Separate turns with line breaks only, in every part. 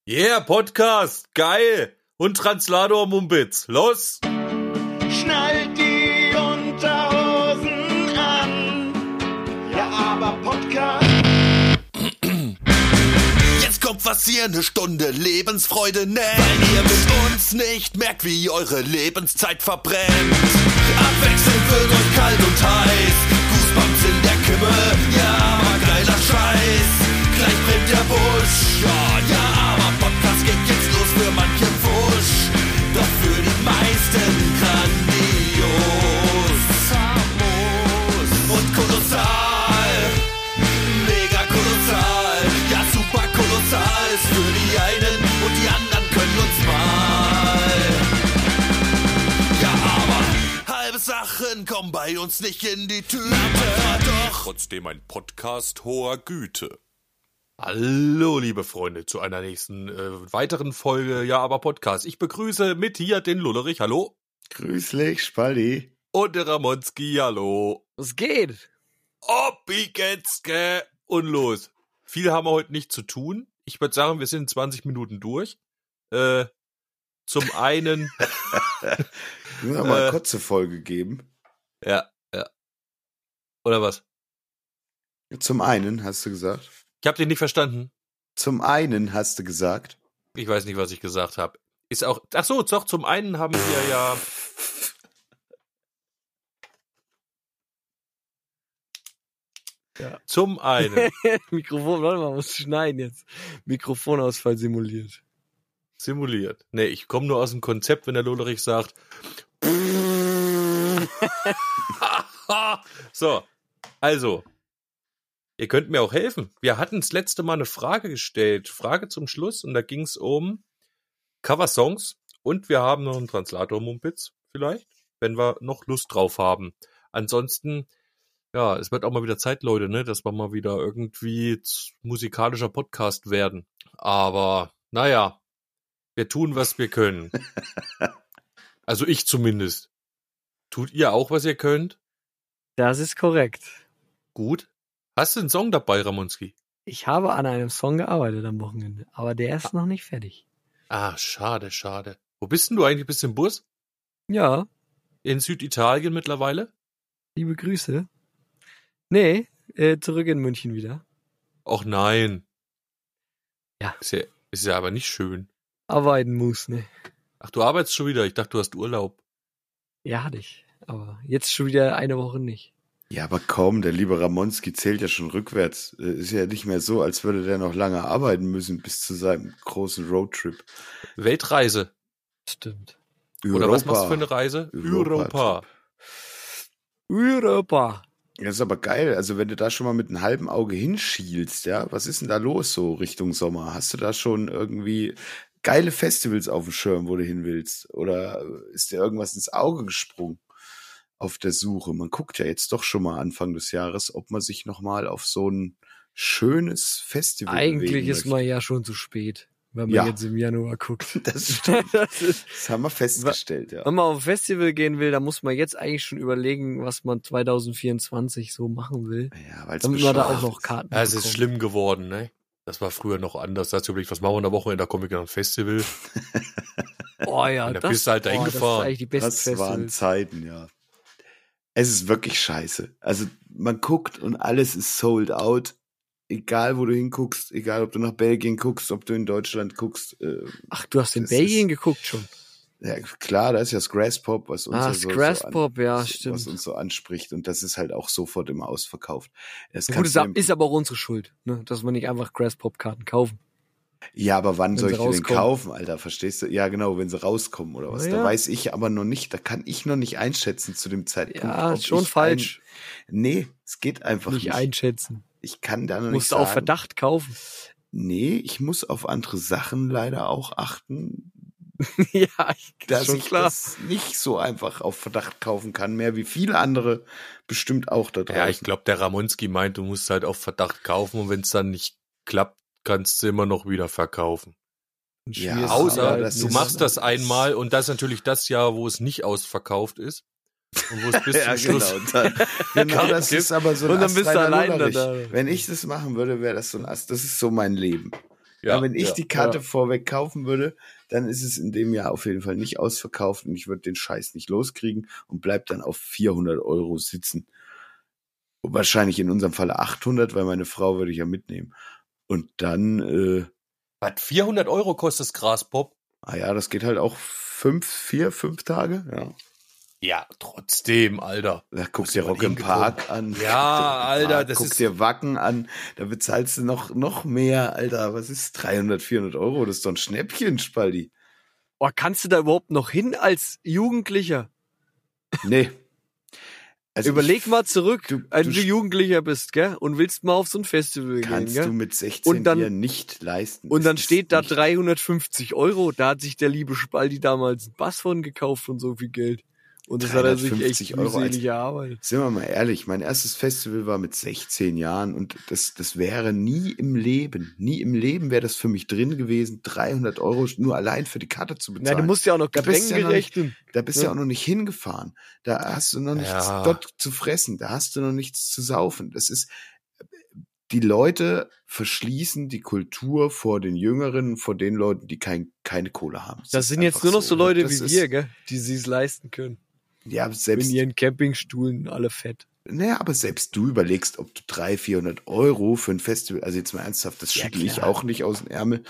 Yeah, Podcast, geil. Und Translator Mumpitz, los.
Schnallt die Unterhosen an. Ja, aber Podcast.
Jetzt kommt was ihr 'ne Stunde Lebensfreude nennt, weil ihr mit uns nicht merkt, wie eure Lebenszeit verbrennt. Abwechselnd wird euch kalt und heiß, Goosebumps in der Kimme, ja, aber geiler Scheiß. Gleich brennt der Busch, ja, aber Podcast geht jetzt los für manche Pfusch. Doch für die meisten grandios, famos und kolossal. Mega kolossal, ja super kolossal. Ist für die einen und die anderen können uns mal. Ja, aber halbe Sachen kommen bei uns nicht in die Tüte. Doch trotzdem ein Podcast hoher Güte.
Hallo, liebe Freunde, zu einer nächsten weiteren Folge Ja, aber Podcast. Ich begrüße mit hier den Lullerich, hallo.
Grüßlich, Spaldi.
Und der Ramonski, hallo.
Was geht?
Wie geht's, und los. Viel haben wir heute nicht zu tun. Ich würde sagen, wir sind 20 Minuten durch. Zum einen...
Wir müssen mal eine kurze Folge geben.
Ja. Oder was?
Zum einen, hast du gesagt.
Ich habe dich nicht verstanden.
Zum einen hast du gesagt.
Ich weiß nicht, was ich gesagt habe. Ist auch... Ach so, doch, zum einen haben wir ja...
Ja.
Zum einen.
Mikrofon, warte mal, muss schneiden jetzt. Mikrofonausfall simuliert.
Simuliert. Nee, ich komme nur aus dem Konzept, wenn der Lullerich sagt. So, also, ihr könnt mir auch helfen. Wir hatten das letzte Mal eine Frage gestellt. Frage zum Schluss. Und da ging es um Coversongs. Und wir haben noch einen Translator-Mumpitz vielleicht, wenn wir noch Lust drauf haben. Ansonsten, ja, es wird auch mal wieder Zeit, Leute, ne, dass wir mal wieder irgendwie musikalischer Podcast werden. Aber, naja, wir tun, was wir können. Also ich zumindest. Tut ihr auch, was ihr könnt?
Das ist korrekt.
Gut. Hast du einen Song dabei, Ramonski?
Ich habe an einem Song gearbeitet am Wochenende, aber der ist noch nicht fertig.
Ah, schade. Wo bist denn du eigentlich? Bist du im Bus?
Ja,
In Süditalien mittlerweile?
liebe Grüße. Nee, zurück in München wieder.
Och nein.
Ja.
Ist ja aber nicht schön.
Arbeiten muss, ne?
Ach, du arbeitest schon wieder. Ich dachte, du hast Urlaub.
Ja, hatte ich. Aber jetzt schon wieder eine Woche nicht.
Ja, aber kaum, der liebe Ramonski zählt ja schon rückwärts. Ist ja nicht mehr so, als würde der noch lange arbeiten müssen bis zu seinem großen Roadtrip.
Weltreise.
Stimmt.
Oder was machst du für eine Reise? Europa.
Europa.
Das ist aber geil. Also wenn du da schon mal mit einem halben Auge hinschielst, ja, was ist denn da los so Richtung Sommer? Hast du da schon irgendwie geile Festivals auf dem Schirm, wo du hin willst? Oder ist dir irgendwas ins Auge gesprungen auf der Suche? Man guckt ja jetzt doch schon mal Anfang des Jahres, ob man sich nochmal auf so ein schönes Festival
Eigentlich
bewegen
ist
möchte.
man ja schon zu spät, wenn man
Ja.
jetzt im Januar guckt.
Das stimmt.
Das
haben wir festgestellt, ja.
Wenn man auf ein Festival gehen will, dann muss man jetzt eigentlich schon überlegen, was man 2024 so machen will.
Ja, weil's
Damit man da
bescheuert
auch noch Karten
Ja, es ist
bekommt.
schlimm geworden, ne? Das war früher noch anders. Da hast du überlegt, was machen wir in der Woche? Da komme ich an ein Festival.
Oh ja,
Und da bist du halt dahin
das ist
gefahren.
eigentlich die besten
Das waren
Festivals.
Zeiten, ja. Es ist wirklich scheiße. Also man guckt und alles ist sold out. Egal, wo du hinguckst, egal, ob du nach Belgien guckst, ob du in Deutschland guckst.
Ach, du hast in
Das
Belgien
ist-
geguckt schon.
Ja, klar, da ist ja das Grasspop, was uns,
Das Grasspop, ja, stimmt.
was uns so anspricht. Und das ist halt auch sofort immer ausverkauft. Das
Gut,
kannst
das
du
ist aber auch unsere Schuld, ne? Dass wir nicht einfach Grasspop-Karten kaufen.
ja, aber wann
wenn
soll
sie
ich die denn
rauskommen.
kaufen, Alter? Verstehst du? Ja, genau, wenn sie rauskommen oder was.
Na ja.
Da weiß ich aber noch nicht, da kann ich noch nicht einschätzen zu dem Zeitpunkt.
Ja,
ob
schon
ich
falsch.
Nee, es geht einfach
Nicht
nicht.
einschätzen.
Ich kann da noch nicht
Musst du
sagen.
auf Verdacht kaufen.
Nee, ich muss auf andere Sachen leider auch achten,
Ja,
dass
schon
ich
klar.
das nicht so einfach auf Verdacht kaufen kann, mehr wie viele andere bestimmt auch da draußen.
Ja, ich glaube, der Ramonski meint, du musst halt auf Verdacht kaufen und wenn es dann nicht klappt, kannst du immer noch wieder verkaufen.
Ja,
Schwierig
Außer
aber das
du
ist-
machst das einmal und das ist natürlich das Jahr, wo es nicht ausverkauft ist. Und wo es bis
ja,
zum Schluss...
Genau, das ist aber so ein
Und dann bist du
astreiner
allein
Lullerich.
da.
Wenn ich das machen würde, wäre das so ein Ast. Das ist so mein Leben. Ja, wenn ich die Karte vorweg kaufen würde, dann ist es in dem Jahr auf jeden Fall nicht ausverkauft und ich würde den Scheiß nicht loskriegen und bleib dann auf 400 € sitzen. Wahrscheinlich in unserem Falle 800, weil meine Frau würde ich ja mitnehmen. Und dann,
Was, 400 € kostet das Graspop?
das geht halt auch 5 Tage, ja.
Ja, trotzdem, Alter.
Da guckst
Hast du
dir
mal
Rock im
hingekommen?
Park an.
Ja, Alter, das
Guck
ist...
dir Wacken an, da bezahlst du noch mehr, Alter. Was ist 300, 400 €? Das ist doch ein Schnäppchen, Spaldi.
Oh, kannst du da überhaupt noch hin als Jugendlicher?
Nee. Also
Überleg mal zurück,
du-
wenn
du
du Jugendlicher bist, gell? Und willst mal auf so ein Festival gehen,
kannst
gell?
du mit 16
Und dann-
dir nicht leisten.
Und dann
Das ist
steht da
nicht-
350 €. Da hat sich der liebe Spaldi damals einen Bass von gekauft von so viel Geld. Und das hat er sich
350
echt
€
mühselig erarbeitet.
Sind wir mal ehrlich, mein erstes Festival war mit 16 Jahren und das wäre nie im Leben wäre das für mich drin gewesen, 300 € nur allein für die Karte zu
Na,
bezahlen.
du musst ja auch noch
Da bist
Getränke
du ja noch nicht-
rechnen.
Da bist du
Ja.
ja auch noch nicht hingefahren. Da hast du noch nichts
Ja.
dort zu fressen. Da hast du noch nichts zu saufen. Das ist, die Leute verschließen die Kultur vor den Jüngeren, vor den Leuten, die keine Kohle haben.
Das
ist
sind jetzt
einfach
nur noch so Leute
Das
wie
ist-
wir, gell? Die sich's leisten können.
Ja,
In
selbst,
ihren Campingstuhlen alle fett.
naja, aber selbst du überlegst, ob du 300, 400 € für ein Festival, also jetzt mal ernsthaft, das
Ja,
schüttel ich
klar.
auch nicht aus dem Ärmel.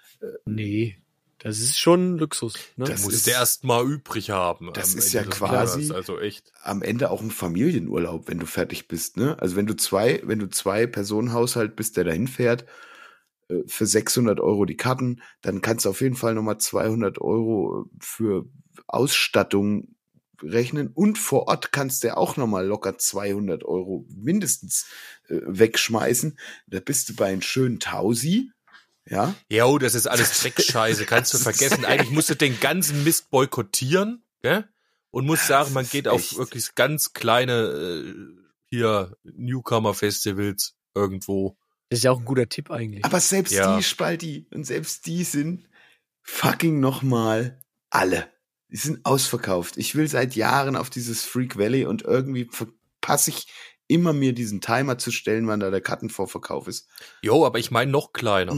Nee, das ist schon Luxus. Ne?
Das
Musst
ist-
du erst mal übrig haben.
das
am
ist
Ende
ja
des
quasi-
Monats, also echt.
Am Ende auch ein Familienurlaub, wenn du fertig bist, ne? Also wenn du zwei Personenhaushalt bist, der dahin fährt, für 600 € die Karten, dann kannst du auf jeden Fall nochmal 200 € für Ausstattung rechnen und vor Ort kannst du auch nochmal locker 200 € mindestens wegschmeißen. Da bist du bei einem schönen Tausi, ja?
Jo, das ist alles Dreckscheiße, kannst du vergessen. Eigentlich musst du den ganzen Mist boykottieren, gell? Und musst sagen, man
ist
geht auf
echt-
wirklich ganz kleine hier Newcomer-Festivals irgendwo.
Das ist ja auch ein guter Tipp eigentlich.
Aber selbst
Ja.
die, Spalti, und selbst die sind fucking nochmal alle. Die sind ausverkauft. Ich will seit Jahren auf dieses Freak Valley und irgendwie verpasse ich immer mir diesen Timer zu stellen, wann da der Kartenvorverkauf ist.
Jo, aber ich meine noch kleiner.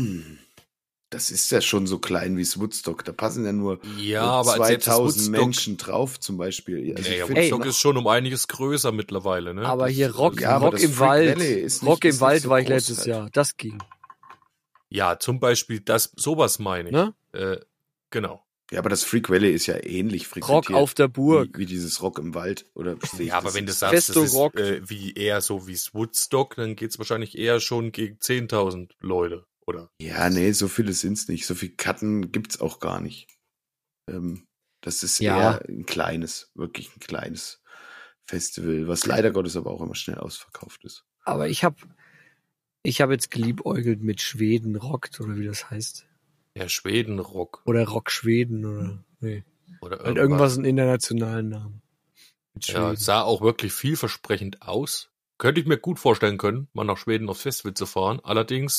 Das ist ja schon so klein wie das Woodstock. Da passen ja nur
Ja, aber als selbst das
2000
Woodstock-
Menschen drauf zum Beispiel. Also
Nee,
ich
ja,
find
Woodstock
noch-
ist schon um einiges größer mittlerweile, ne?
Aber hier Rock,
ja, aber
Rock
das
im
Freak
Wald.
Valley ist nicht-
Rock im
ist nicht
Wald
so
war ich
groß
letztes
halt.
Jahr. Das ging.
Ja, zum Beispiel sowas meine ich.
Ne?
Genau.
Ja, aber das Freak Valley ist ja ähnlich frequentiert.
Rock auf der Burg.
Wie dieses Rock im Wald. Oder sehe ich
Ja, aber
das
wenn du
jetzt?
sagst,
Festo
das ist
Rock.
wie eher so wie Woodstock, dann geht's wahrscheinlich eher schon gegen 10.000 Leute, oder?
Ja, nee, so viele sind's nicht. So viele Karten gibt's auch gar nicht. Das ist
Ja.
eher wirklich ein kleines Festival, was leider Gottes aber auch immer schnell ausverkauft ist.
Aber ich hab jetzt geliebäugelt mit Schweden rockt oder wie das heißt.
Ja, Schwedenrock
Oder Rock Schweden oder nee.
oder
Halt irgendwas einen internationalen Namen. Mit
Ja,
Schweden.
sah auch wirklich vielversprechend aus. Könnte ich mir gut vorstellen können, mal nach Schweden aufs Festival zu fahren. Allerdings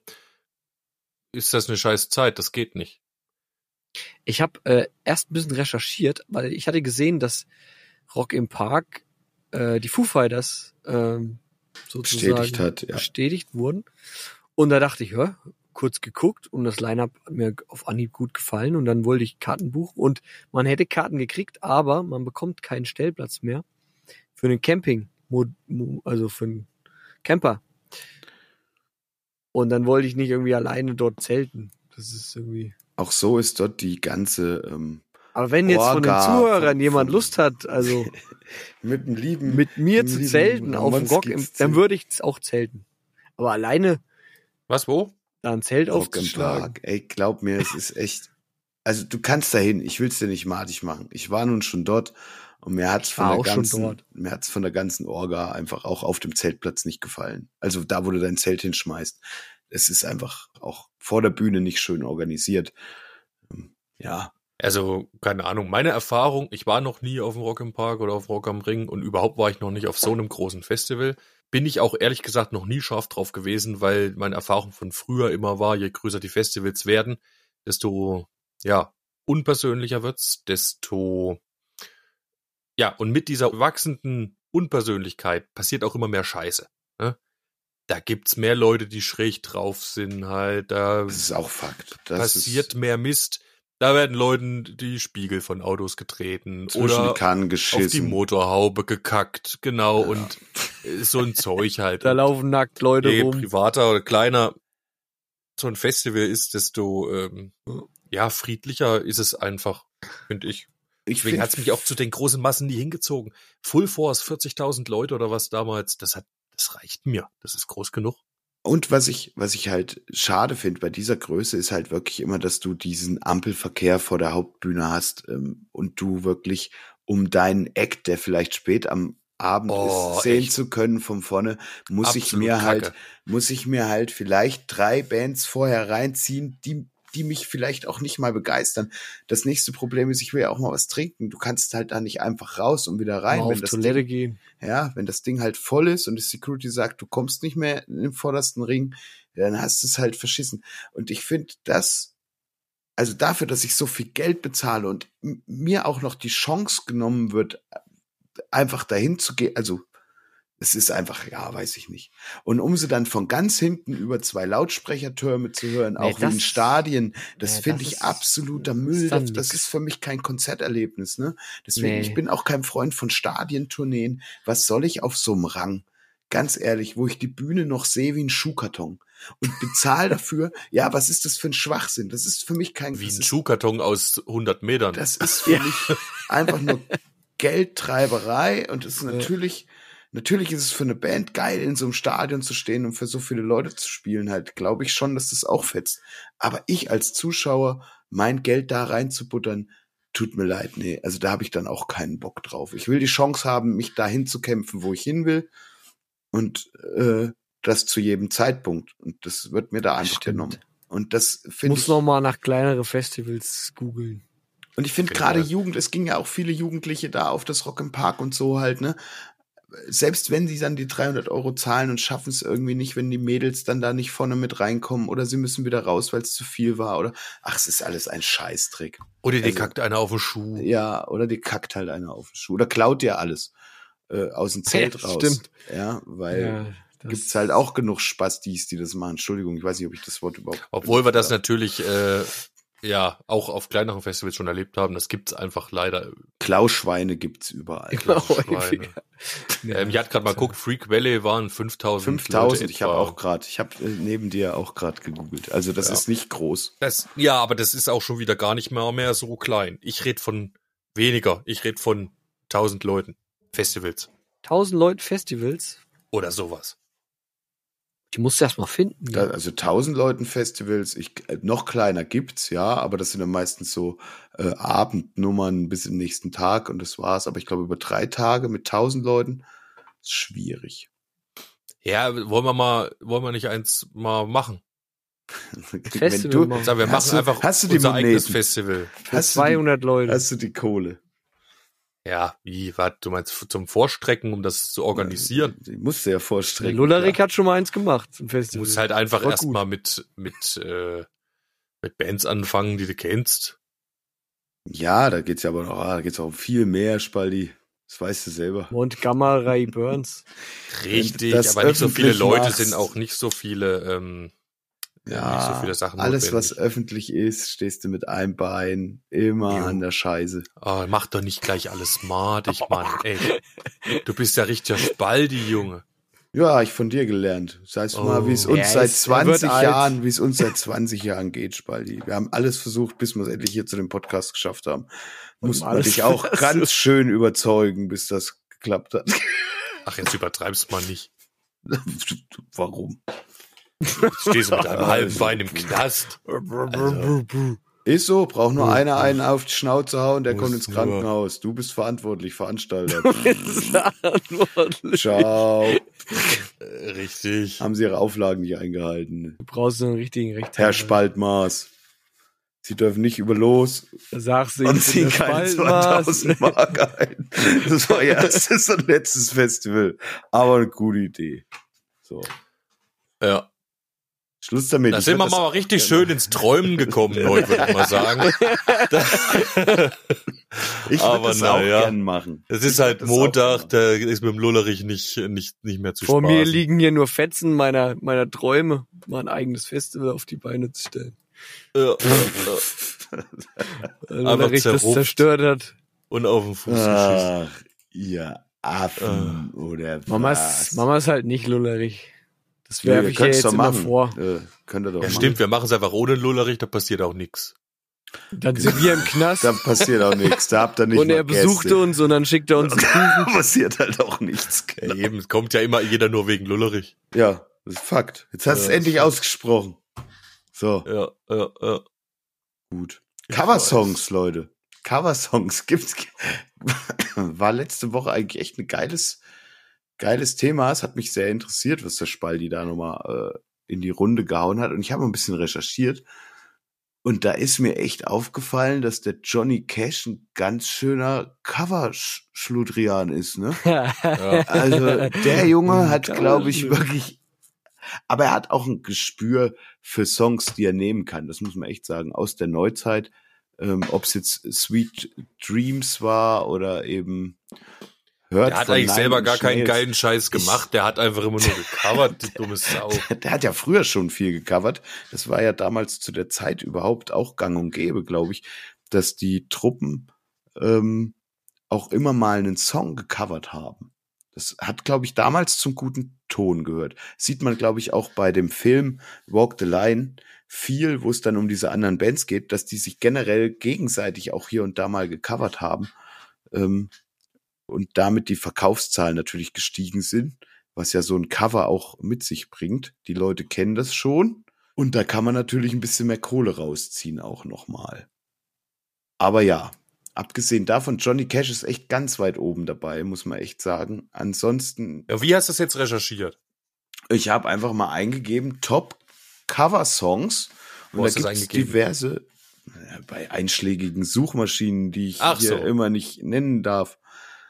ist das eine scheiß Zeit, das geht nicht.
Ich habe erst ein bisschen recherchiert, weil ich hatte gesehen, dass Rock im Park die Foo Fighters sozusagen
Bestätigt hat, ja.
bestätigt wurden. Und da dachte ich, ja, kurz geguckt und das Line-Up hat mir auf Anhieb gut gefallen und dann wollte ich Karten buchen und man hätte Karten gekriegt, aber man bekommt keinen Stellplatz mehr für einen Camping, also für einen Camper. Und dann wollte ich nicht irgendwie alleine dort zelten. Das ist irgendwie...
Auch so ist dort die ganze
Aber wenn jetzt von den
Orga
Zuhörern
von-
jemand
von-
Lust hat, also
mit dem lieben
mit mir zu
lieben
zelten auf dem Rock,
Ramonskis
dann würde ich auch zelten. Aber alleine
Was, wo?
da ein Zelt
Rock im
aufzuschlagen.
Park. Ey, glaub mir, es ist echt. Also du kannst dahin. Ich will's dir nicht madig machen. Ich war nun schon dort und mir hat's
war
von
auch
der
schon
ganzen,
dort.
mir hat's von der ganzen Orga einfach auch auf dem Zeltplatz nicht gefallen. Also da, wo du dein Zelt hinschmeißt, es ist einfach auch vor der Bühne nicht schön organisiert. Ja,
Also, keine Ahnung, meine Erfahrung, ich war noch nie auf dem Rock im Park oder auf Rock am Ring und überhaupt war ich noch nicht auf so einem großen Festival. Bin ich auch ehrlich gesagt noch nie scharf drauf gewesen, weil meine Erfahrung von früher immer war, je größer die Festivals werden, desto, ja, unpersönlicher wird's, desto, ja, und mit dieser wachsenden Unpersönlichkeit passiert auch immer mehr Scheiße. Ne? da gibt's mehr Leute, die schräg drauf sind halt. Da
Das ist auch Fakt. Das
passiert mehr Mist. Da werden Leuten die Spiegel von Autos getreten
zwischen
oder
die Kannen
auf die
geschissen.
Motorhaube gekackt. Genau, und so ein Zeug halt.
Da laufen nackt Leute
Je
rum.
privater oder kleiner so ein Festival ist, desto friedlicher ist es einfach, finde ich.
Ich
Deswegen
find-
hat's mich auch zu den großen Massen nie hingezogen. Full Force, 40.000 Leute oder was damals, das reicht mir. Das ist groß genug.
Und was ich halt schade finde bei dieser Größe ist halt wirklich immer, dass du diesen Ampelverkehr vor der Hauptbühne hast und du wirklich um deinen Act, der vielleicht spät am Abend ist, sehen
echt.
zu können von vorne, muss ich
Absolut
mir halt vielleicht 3 Bands vorher reinziehen, die mich vielleicht auch nicht mal begeistern. Das nächste Problem ist, ich will ja auch mal was trinken. Du kannst halt da nicht einfach raus und wieder rein.
Mal auf Toilette gehen.
Ja, wenn das Ding halt voll ist und die Security sagt, du kommst nicht mehr in den vordersten Ring, dann hast du es halt verschissen. Und ich finde also dafür, dass ich so viel Geld bezahle und mir auch noch die Chance genommen wird, einfach dahin zu gehen, also es ist einfach, ja, weiß ich nicht. Und um sie dann von ganz hinten über 2 Lautsprechertürme zu hören,
Nee,
auch wie in
das-
Stadien, das
nee,
finde
das
ich
ist-
absoluter
das
Müll.
ist dann
Das
nix.
ist für mich kein Konzerterlebnis, ne? Deswegen,
Nee.
ich bin auch kein Freund von Stadientourneen. Was soll ich auf so einem Rang? Ganz ehrlich, wo ich die Bühne noch sehe wie ein Schuhkarton und bezahle dafür, ja, was ist das für ein Schwachsinn? Das ist für mich kein,
Wie
das
ein
ist-
Schuhkarton aus 100 Metern.
das ist für mich einfach nur Geldtreiberei und es ist natürlich ist es für eine Band geil, in so einem Stadion zu stehen und für so viele Leute zu spielen halt, glaube ich schon, dass das auch fetzt. Aber ich als Zuschauer, mein Geld da reinzubuttern, tut mir leid, nee, also da habe ich dann auch keinen Bock drauf. Ich will die Chance haben, mich dahin zu kämpfen, wo ich hin will und das zu jedem Zeitpunkt und das wird mir da einfach
Stimmt.
genommen. Und das
Ich
finde
muss
ich
noch mal nach kleinere Festivals googeln.
Und ich finde
Finde
gerade
ich.
es ging ja auch viele Jugendliche da auf das Rock im Park und so halt, ne? Selbst wenn sie dann die 300 € zahlen und schaffen es irgendwie nicht, wenn die Mädels dann da nicht vorne mit reinkommen oder sie müssen wieder raus, weil es zu viel war oder, ach, es ist alles ein Scheißtrick.
Oder die
also-
kackt einer auf den Schuh.
Ja, oder die kackt halt einer auf den Schuh oder klaut dir alles aus dem Zelt
Ja,
raus.
stimmt.
Ja, weil
Ja, das-
gibt's halt auch genug Spastis, die das machen. Entschuldigung, ich weiß nicht, ob ich das Wort überhaupt...
Obwohl wir das
benutzt
natürlich auch auf kleineren Festivals schon erlebt haben. Das gibt's einfach leider.
habe. Klauschweine gibt's überall.
Genau,
Schweine. Ich hatte gerade mal geguckt, Freak Valley waren 5.000
5000,
Leute
ich habe
etwa.
ich habe neben dir auch gerade gegoogelt. Also das
Ja.
ist nicht groß.
Aber das ist auch schon wieder gar nicht mehr so klein. Ich rede von weniger. Ich rede von 1.000 Leuten. Festivals
1000 Leute Festivals.
oder sowas.
Die musst du erst mal finden.
Also 1000 Leuten Festivals, noch kleiner gibt's, ja, aber das sind dann meistens so Abendnummern bis im nächsten Tag und das war's. Aber ich glaube, über 3 Tage mit 1000 Leuten ist schwierig.
Ja, wollen wir nicht eins mal machen?
Festival machen.
Sagen wir
Hast
machen
du-
einfach
hast du die
unser eigenes
Moneten?
Festival.
Für
hast du die-
200 Leute.
Hast du die Kohle?
Ja, du meinst zum Vorstrecken, um das zu organisieren?
Die musst du ja
Der
vorstrecken.
Lullarik
klar.
hat schon mal eins gemacht. Ein
Du
Festival.
musst halt einfach
War
erstmal mit Bands anfangen, die du kennst.
Ja, da geht's ja aber noch, da geht's auch um viel mehr, Spaldi. Das weißt du selber.
Montgomery Burns.
Richtig,
das
aber nicht so viele
öffentlich
Leute
machst.
sind auch nicht so viele, nicht so viele Sachen
alles,
notwendig.
was öffentlich ist, stehst du mit einem Bein immer
Jo.
an der Scheiße.
Oh, mach doch nicht gleich alles madig, Mann. Ey, du bist ja richtiger Spaldi, Junge.
Ja, ich von dir gelernt. Sagst du mal, wie es
Oh.
uns
Er
seit
ist- er wird
20
alt.
Jahren, wie es uns seit 20 Jahren geht, Spaldi. Wir haben alles versucht, bis wir es endlich hier zu dem Podcast geschafft haben. Mussten wir
alles
dich auch
versucht.
ganz schön überzeugen, bis das geklappt hat.
Ach, jetzt übertreib's mal nicht.
Warum?
Stehst du mit einem halben Bein im Knast.
Ist so, braucht nur einer einen auf die Schnauze hauen, der
Muss
kommt ins
nur-
Krankenhaus. Du bist verantwortlich, Veranstalter.
Verantwortlich.
Ciao.
Richtig.
Haben sie ihre Auflagen nicht eingehalten.
Du brauchst so einen richtigen Rechtsanwalt.
Herr Spaltmaß. Sie dürfen nicht über los
Da sagst du
und
ihm,
ziehen
der
keine
Spaltmaß.
2000 Mark ein. Das war ihr erstes und letztes Festival. Aber eine gute Idee. So.
Ja.
Schluss damit.
Da
Ich
sind wir
werd das-
mal richtig schön ins Träumen gekommen, Leute, würde ich mal sagen.
Ich
Aber
würde das auch
naja.
gern machen.
Es ist
Ich
halt
würd das auch
Montag,
machen.
da ist mit dem Lullerich nicht mehr zu
Vor
spaßen.
mir liegen hier nur Fetzen meiner Träume, mal ein eigenes Festival auf die Beine zu stellen.
Ja.
Weil
Einfach
Lullerich das
zerrupft.
zerstört hat.
Und auf den Fuß geschissen.
Ach, ihr Affen oder was?
Mama ist halt nicht Lullerich. Das
Nee,
werfe
ihr
ich ja
könnt's
jetzt
doch
immer
machen.
vor.
Könnt ihr doch
Ja,
machen.
stimmt, wir machen es einfach ohne Lullerich, da passiert auch nichts.
Dann sind wir im Knast
Da passiert auch nichts. Da habt ihr nicht
und
mal
er besucht
Gäste.
uns und dann schickt er uns einen
Da
Kuchen.
passiert halt auch nichts.
Ja, eben, es kommt ja immer jeder nur wegen Lullerich.
Ja, das ist Fakt. Jetzt hast du es
Ja,
endlich
das ist
ausgesprochen. So,
Ja.
gut.
Ich
Coversongs, Leute. Coversongs gibt's. War letzte Woche eigentlich echt ein geiles Thema. Es hat mich sehr interessiert, was der Spaldi da nochmal in die Runde gehauen hat. Und ich habe ein bisschen recherchiert. Und da ist mir echt aufgefallen, dass der Johnny Cash ein ganz schöner Cover-Schludrian ist, ne? Also der Junge hat, glaube ich, wirklich, aber er hat auch ein Gespür für Songs, die er nehmen kann. Das muss man echt sagen. Aus der Neuzeit, ob es jetzt Sweet Dreams war oder eben Hört
Der hat
von
eigentlich
Nine
selber
Inch
gar keinen
Nails.
geilen Scheiß gemacht. Der hat einfach immer nur gecovert, die dumme Sau.
Der hat ja früher schon viel gecovert. Das war ja damals zu der Zeit überhaupt auch gang und gäbe, glaube ich, dass die Truppen auch immer mal einen Song gecovert haben. Das hat, glaube ich, damals zum guten Ton gehört. Sieht man, glaube ich, auch bei dem Film Walk the Line viel, wo es dann um diese anderen Bands geht, dass die sich generell gegenseitig auch hier und da mal gecovert haben. Und damit die Verkaufszahlen natürlich gestiegen sind, was ja so ein Cover auch mit sich bringt. Die Leute kennen das schon. Und da kann man natürlich ein bisschen mehr Kohle rausziehen auch nochmal. Aber ja, abgesehen davon, Johnny Cash ist echt ganz weit oben dabei, muss man echt sagen. Ansonsten,
Ja, wie hast du das jetzt recherchiert?
ich habe einfach mal eingegeben, Top Cover-Songs. Und
Wo
da
hast du das
gibt es
eingegeben?
diverse, bei einschlägigen Suchmaschinen, die ich
Ach
hier
so.
immer nicht nennen darf.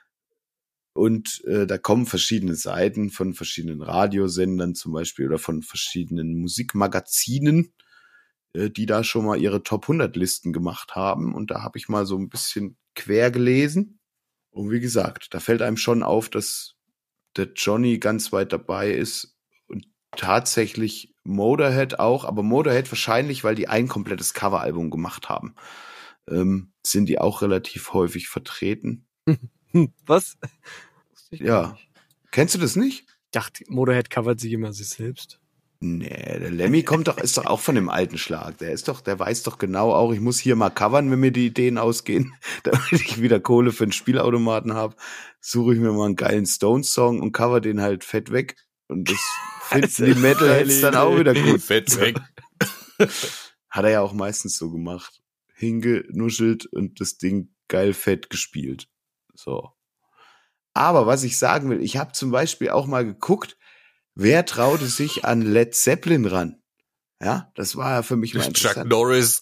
Und da kommen verschiedene Seiten von verschiedenen Radiosendern zum Beispiel oder von verschiedenen Musikmagazinen, die da schon mal ihre Top 100 Listen gemacht haben. Und da habe ich mal so ein bisschen quer gelesen. Und wie gesagt, da fällt einem schon auf, dass der Johnny ganz weit dabei ist und tatsächlich Motorhead auch, aber Motorhead wahrscheinlich, weil die ein komplettes Coveralbum gemacht haben, sind die auch relativ häufig vertreten.
Was? Wusste ich gar
Ja.
nicht.
Kennst du das nicht?
Ich dachte, Motorhead covert sich immer sich selbst.
Nee, der Lemmy ist doch auch von dem alten Schlag. Der weiß doch genau auch, ich muss hier mal covern, wenn mir die Ideen ausgehen, damit ich wieder Kohle für einen Spielautomaten habe. Suche ich mir mal einen geilen Stones-Song und cover den halt fett weg. Und das finden die Metalheads dann auch wieder gut.
Fett weg.
Hat er ja auch meistens so gemacht. Hingenuschelt und das Ding geil fett gespielt. So. Aber was ich sagen will, ich habe zum Beispiel auch mal geguckt, wer traute sich an Led Zeppelin ran? Ja, das war ja für mich mal
Chuck
interessant.
Norris.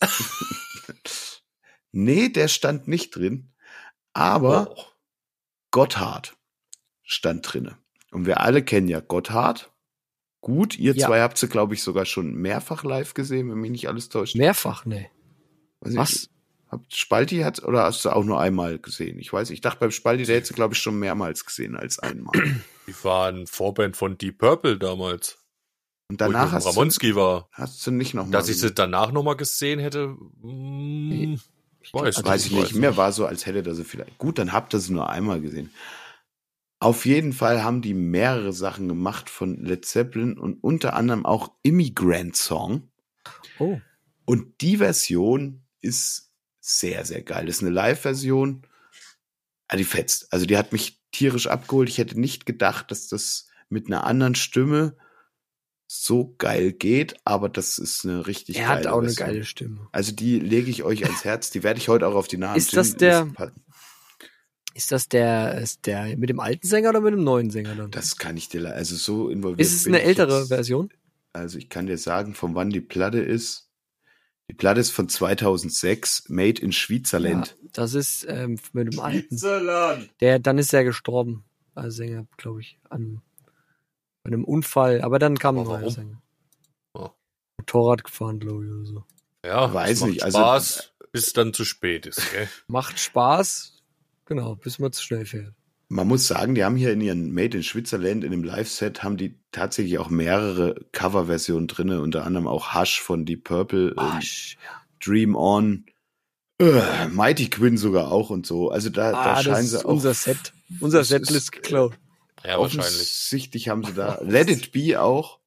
Nee, der stand nicht drin. Aber
Oh.
Gotthard stand drinne. Und wir alle kennen ja Gotthard. Gut, ihr
Ja.
zwei habt sie, glaube ich, sogar schon mehrfach live gesehen, wenn mich nicht alles täuscht.
Mehrfach, ne.
Weiß ich,
Was?
Spalti oder hast du auch nur einmal gesehen? Ich dachte beim Spalti, der hätte sie, glaube ich, schon mehrmals gesehen als einmal.
Die waren Vorband von Deep Purple damals.
Und
Wo ich
danach
mit dem Ramonski war.
hast du nicht noch mal
Dass ich sie
gesehen.
danach nochmal gesehen hätte,
Weiß ich nicht. Mir war so, als hätte er sie vielleicht. Gut, dann habt ihr sie nur einmal gesehen. Auf jeden Fall haben die mehrere Sachen gemacht von Led Zeppelin und unter anderem auch Immigrant Song.
Oh.
Und die Version ist sehr, sehr geil. Das ist eine Live-Version. Die fetzt. Also die hat mich tierisch abgeholt. Ich hätte nicht gedacht, dass das mit einer anderen Stimme so geil geht, aber das ist eine richtig geile
Er hat auch eine
Version.
geile Stimme.
Also die lege ich euch ans Herz. Die werde ich heute auch auf die nahen
Ist das
Gin-Listen
der-
packen.
Ist der mit dem alten Sänger oder mit dem neuen Sänger dann?
Das kann ich dir, also so involviert.
Ist es
bin
eine
ich
ältere
jetzt.
Version?
Also ich kann dir sagen, von wann die Platte ist. Die Platte ist von 2006, made in Schweizerland.
Ja, das ist mit dem alten. Dann ist er gestorben als Sänger, glaube ich, an einem Unfall. Aber dann kam ein
Aber
neuer
warum?
Sänger.
Oh.
Motorrad gefahren, glaube ich, oder so.
Ja,
Weiß
das macht
nicht, also-
Spaß. bis es dann zu spät ist. Gell?
Macht Spaß, genau, bis man zu schnell fährt.
Man muss sagen, die haben hier in ihren Made in Switzerland, in dem Live-Set, haben die tatsächlich auch mehrere Coverversionen drin, unter anderem auch Hush von Deep Purple, Dream On, Mighty Quinn sogar auch und so. Also da scheinen sie auch.
Unser Setlist geklaut.
Ja, wahrscheinlich.
Offensichtlich haben sie da Let It Be auch.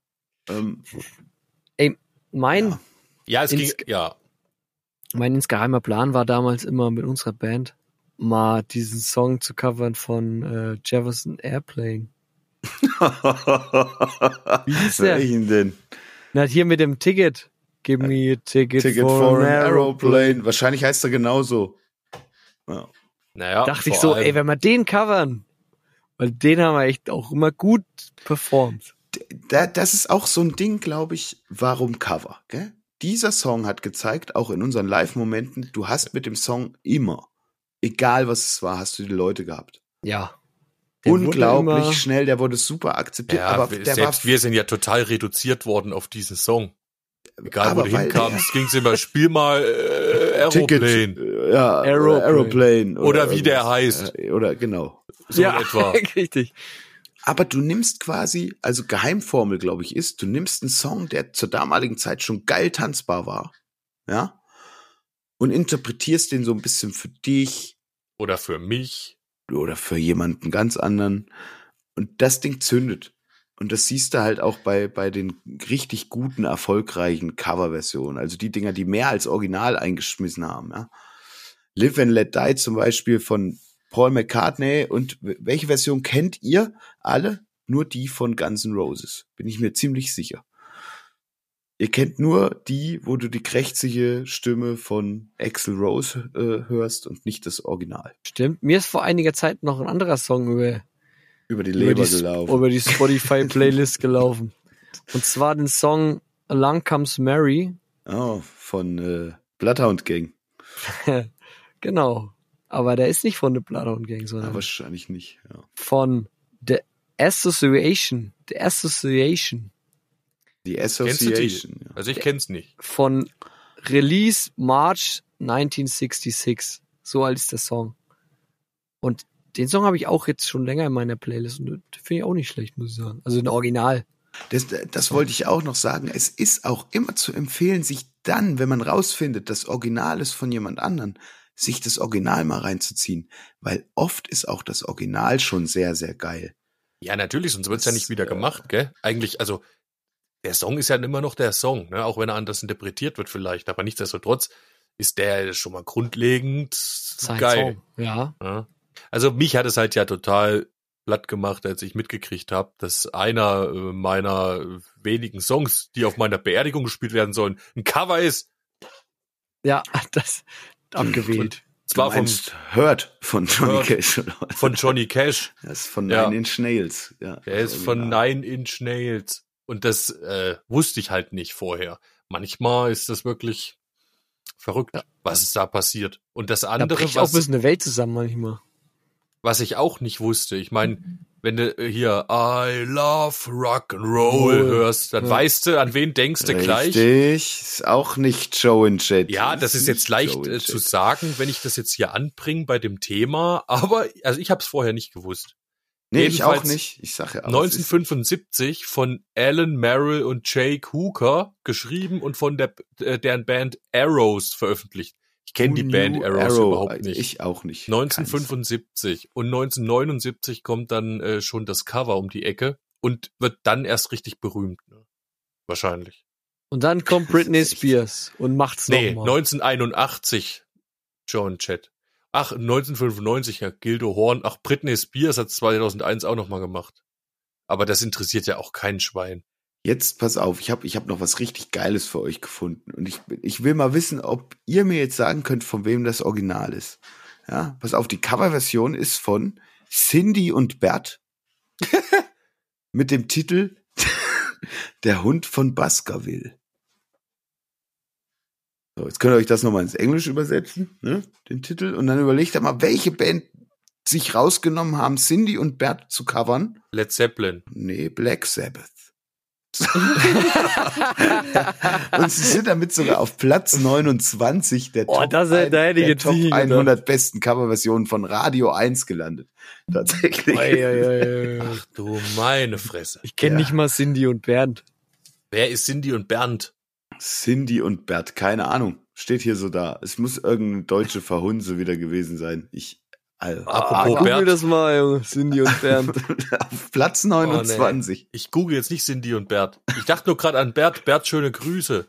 Mein insgeheimer Plan war damals immer mit unserer Band mal diesen Song zu covern von Jefferson Airplane. Wie hieß der?
Welchen denn?
Na, hier mit dem Ticket. Give me a ticket
for an Aeroplane. Wahrscheinlich heißt er genauso. Ja.
Naja,
dachte ich so, ey, wenn wir den covern, weil den haben wir echt auch immer gut performt.
Das ist auch so ein Ding, glaube ich, warum Cover, gell? Dieser Song hat gezeigt, auch in unseren Live-Momenten, du hast mit dem Song immer, egal was es war, hast du die Leute gehabt.
Ja.
Unglaublich schnell, der wurde super akzeptiert.
Ja,
aber
wir sind ja total reduziert worden auf diesen Song. Egal, wo du hinkamst, ging's immer, spiel mal Aeroplane.
Ticket, Aeroplane.
Oder wie der heißt.
Oder genau.
So in etwa.
Richtig.
Aber du nimmst quasi, also Geheimformel, glaube ich, ist, du nimmst einen Song, der zur damaligen Zeit schon geil tanzbar war, ja, und interpretierst den so ein bisschen für dich.
Oder für mich.
Oder für jemanden ganz anderen. Und das Ding zündet. Und das siehst du halt auch bei den richtig guten, erfolgreichen Coverversionen. Also die Dinger, die mehr als Original eingeschmissen haben, ja. Live and Let Die zum Beispiel von Paul McCartney. Und welche Version kennt ihr alle? Nur die von Guns N' Roses. Bin ich mir ziemlich sicher. Ihr kennt nur die, wo du die krächzige Stimme von Axl Rose hörst und nicht das Original.
Stimmt. Mir ist vor einiger Zeit noch ein anderer Song
über die Leber gelaufen.
Über die Spotify-Playlist gelaufen. Und zwar den Song Along Comes Mary.
Oh, von Bloodhound Gang.
Genau. Aber der ist nicht von der Bloodhound Gang, sondern
wahrscheinlich nicht. Ja.
Von The Association. The Association.
Die Association.
Ja. Also ich kenn's nicht.
Von Release March 1966. So alt ist der Song. Und den Song habe ich auch jetzt schon länger in meiner Playlist und finde ich auch nicht schlecht, muss ich sagen. Also ein Original.
Das wollte ich auch noch sagen. Es ist auch immer zu empfehlen, sich dann, wenn man rausfindet, das Original ist von jemand anderen, sich das Original mal reinzuziehen. Weil oft ist auch das Original schon sehr, sehr geil.
Ja, natürlich, sonst wird's ja nicht wieder gemacht, gell? Eigentlich, also der Song ist ja immer noch der Song, ne? Auch wenn er anders interpretiert wird vielleicht. Aber nichtsdestotrotz ist der schon mal grundlegend
Sein
geil.
Song, ja.
Also mich hat es halt ja total platt gemacht, als ich mitgekriegt habe, dass einer meiner wenigen Songs, die auf meiner Beerdigung gespielt werden sollen, ein Cover ist.
Ja, das abgewählt.
Zwar von
Hurt von Johnny Cash.
Von Johnny Cash.
Das ist von Nine Inch Nails. Ja,
der ist von Nine Inch Nails. Und das wusste ich halt nicht vorher. Manchmal ist das wirklich verrückt, was ist da passiert. Und das andere,
da bricht auch ein bisschen eine Welt zusammen manchmal.
Was ich auch nicht wusste, ich meine, wenn du hier I love Rock and Roll hörst, dann weißt du, an wen denkst du gleich.
Richtig, ist auch nicht Joe and Jet.
Ja, das ist jetzt leicht zu sagen, wenn ich das jetzt hier anbringe bei dem Thema, aber also ich habe es vorher nicht gewusst.
Nee, ich auch nicht. Ich sage ja auch.
1975 von Alan Merrill und Jake Hooker geschrieben und von deren Band Arrows veröffentlicht. Ich kenne die Band Arrows überhaupt nicht.
Ich auch nicht.
1975 und 1979 kommt dann schon das Cover um die Ecke und wird dann erst richtig berühmt. Ne? Wahrscheinlich.
Und dann kommt Britney Spears und macht's nochmal.
1981 Joan Jett. Ach, 1995, ja, Gildo Horn. Ach, Britney Spears hat 2001 auch nochmal gemacht. Aber das interessiert ja auch kein Schwein.
Jetzt pass auf, ich hab noch was richtig Geiles für euch gefunden. Und ich will mal wissen, ob ihr mir jetzt sagen könnt, von wem das Original ist. Ja, pass auf, die Coverversion ist von Cindy und Bert mit dem Titel Der Hund von Baskerville. So, jetzt könnt ihr euch das nochmal ins Englisch übersetzen, ne, den Titel. Und dann überlegt ihr mal, welche Band sich rausgenommen haben, Cindy und Bert zu covern.
Led Zeppelin.
Nee, Black Sabbath. Und sie sind damit sogar auf Platz 29 der
da hätte ich jetzt
Top
nie
100 besten Coverversionen von Radio 1 gelandet. Tatsächlich.
Ach du meine Fresse.
Ich kenne nicht mal Cindy und Bernd.
Wer ist Cindy und Bernd?
Cindy und Bert, keine Ahnung. Steht hier so da. Es muss irgendeine deutsche Verhunze wieder gewesen sein.
Apropos
Google
Bernd.
das mal, Junge. Cindy und Bernd.
Auf Platz 29.
Ich google jetzt nicht Cindy und Bert. Ich dachte nur gerade an Bert. Bert, schöne Grüße.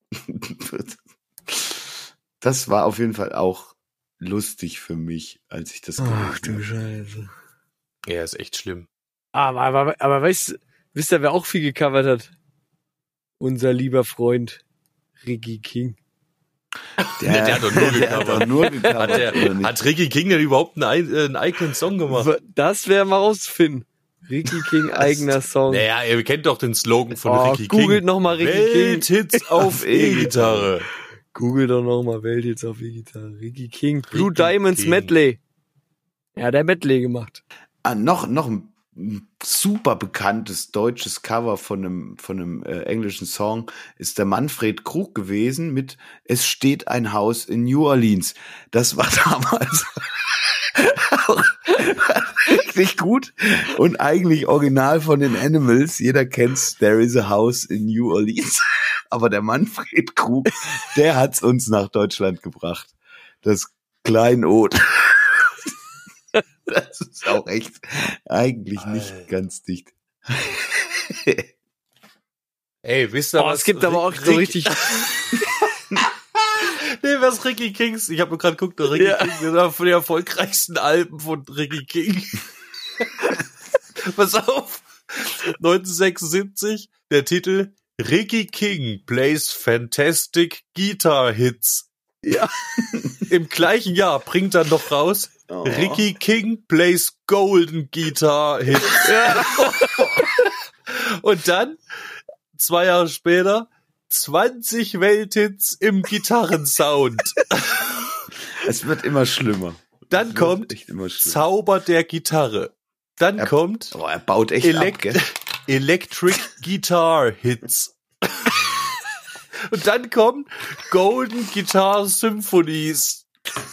Das war auf jeden Fall auch lustig für mich, als ich das
Ach
gelesen
du Scheiße.
Ja, ist echt schlimm.
Aber wisst ihr, wer auch viel gecovert hat? Unser lieber Freund Ricky King.
Der hat doch nur gecovert. Hat Ricky King denn überhaupt einen eigenen Song gemacht?
Das wäre mal rauszufinden. Ricky King, eigener Song.
Naja, ihr kennt doch den Slogan von Ricky King.
Googelt nochmal Ricky King.
Welthits auf E-Gitarre.
Google doch nochmal Welthits auf E-Gitarre. Ricky King. Blue Diamonds Medley. Ja, der Medley gemacht.
Noch ein super bekanntes deutsches Cover von einem englischen Song ist der Manfred Krug gewesen mit Es steht ein Haus in New Orleans. Das war damals auch richtig gut und eigentlich original von den Animals. Jeder kennt's, There is a House in New Orleans. Aber der Manfred Krug, der hat's uns nach Deutschland gebracht. Das Kleinod. Das ist auch echt eigentlich nicht ganz dicht.
Ey, wisst ihr was?
Es gibt aber auch so richtig...
Nee, was Ricky Kings? Ich habe nur gerade geguckt, Ricky King, das war von den erfolgreichsten Alben von Ricky King. Pass auf. 1976, der Titel Ricky King plays fantastic guitar hits.
Ja.
Im gleichen Jahr bringt er noch raus Ricky King plays golden guitar hits. Ja. Und dann 2 Jahre später 20 Welthits im Gitarrensound.
Es wird immer schlimmer.
Dann kommt Zauber der Gitarre. Dann kommt
er baut echt ab, gell?
Electric Guitar Hits. Und dann kommt Golden Guitar Symphonies.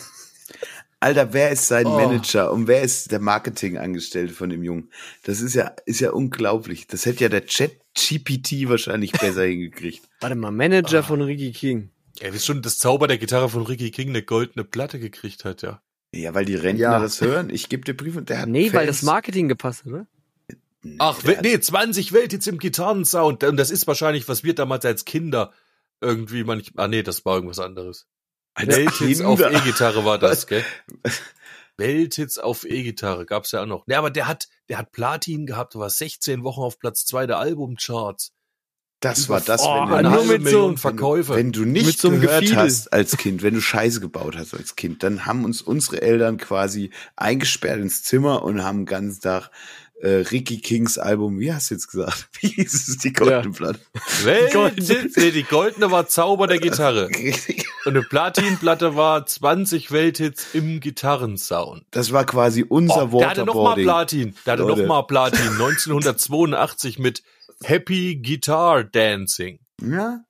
Alter, wer ist sein Manager und wer ist der Marketingangestellte von dem Jungen? Das ist ja unglaublich. Das hätte ja der ChatGPT wahrscheinlich besser hingekriegt.
Warte mal, Manager von Ricky King.
Ja, wisst schon, dass Zauber der Gitarre von Ricky King eine goldene Platte gekriegt hat, ja.
Ja, weil die Rentner das hören. Ich gebe dir Brief und der hat Fans.
Weil das Marketing gepasst hat, oder?
Ach, 20 Welthits im Gitarrensound. Und das ist wahrscheinlich, was wir damals als Kinder irgendwie das war irgendwas anderes. Welthits auf E-Gitarre war das, gell? Welthits auf E-Gitarre gab's ja auch noch. Ja, aber der hat Platin gehabt, war 16 Wochen auf Platz 2 der Albumcharts.
Das war das,
wenn du eine Million Verkäufe.
Wenn du nicht
so
gehört hast als Kind, wenn du Scheiße gebaut hast als Kind, dann haben uns unsere Eltern quasi eingesperrt ins Zimmer und haben den ganzen Tag Ricky Kings Album, wie hast du jetzt gesagt? Wie hieß es, die goldene Platte?
Die goldene war Zauber der Gitarre. Und eine Platinplatte war 20 Welthits im Gitarrensound.
Das war quasi unser Waterboarding.
Der hatte nochmal Platin. 1982 mit Happy Guitar Dancing.
Ja,